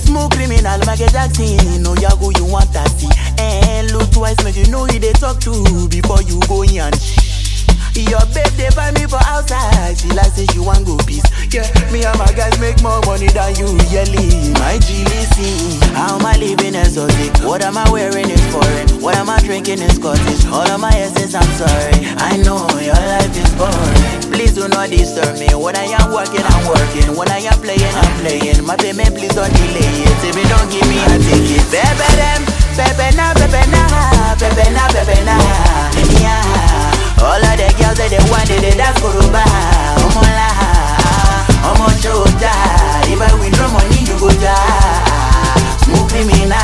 Smooth criminal, Michael Jackson. No yago, you want that see. And look twice, make you know who they talk to before you go in. Your babe, they find me for outside. She like say she want go peace. Yeah, me and my guys make more money than you yearly. My GLC. How am I living exotic? What am I wearing is foreign. What am I drinking is Scottish. All of my essays, I'm sorry. I know your life is boring. Please do not disturb me. When I am working, I'm working. When I am playing, I'm playing. My payment, please don't delay it. If you don't give me a ticket. Pepe them, pepe na, pepe na, pepe na, pepe na. Yeah. All of the girls that they want it, they dance kuruba. Omola, omo chota. If I withdraw money, you go die. Smooth criminal.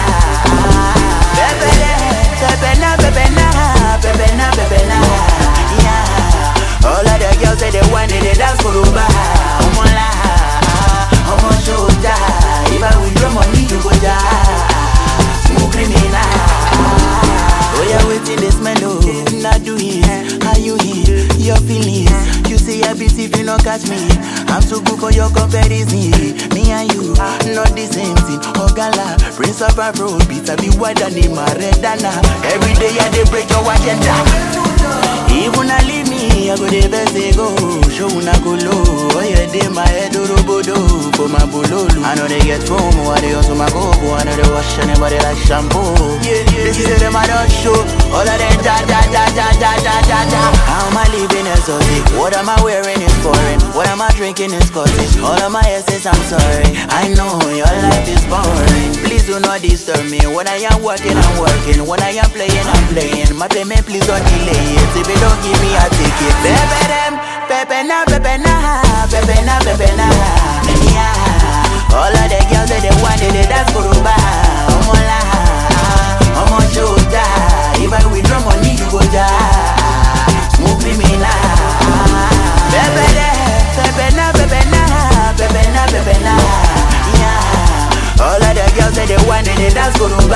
Pepe na, pepe na, pepe na, pepe na. Yeah. All of the girls that they want it, they dance kuruba. Omola, omo chota. If I withdraw money, you go die. Smooth criminal. Oh yeah, waiting this mellow. Not do it. How you hear your feelings? You say I beat if you don't catch me. I'm too good for your comparison. Me and you, not the same thing. Oh gala, Prince of Afro beats I be wider than Maradona. Every day I dey break your agenda. Even I leave me, I go the best they go. Show una go low. Oh yeah, they my head orobodo for my bololo. I know they get foam, I they also my go. I know they wash anybody like shampoo. Yeah, this is them I don't show. All of them da. How am I living exotic? What am I wearing is foreign. What am I drinking is Scottish. All of my essays, I'm sorry. I know your life is boring. Please do not disturb me. When I am working, I'm working. When I am playing, I'm playing. My payment, please don't delay it. If you don't give me a ticket. Pepe them, pepe na, pepe na, pepe na, pepe na. Yeah. All of the girls that they want it, they dance kuruba. Omola, omo chota. If I withdraw money, you go die. Smooth criminal. Pepe na, pepe na, pepe na, pepe na. Yeah. All of the girls that they want it, they dance kuruba.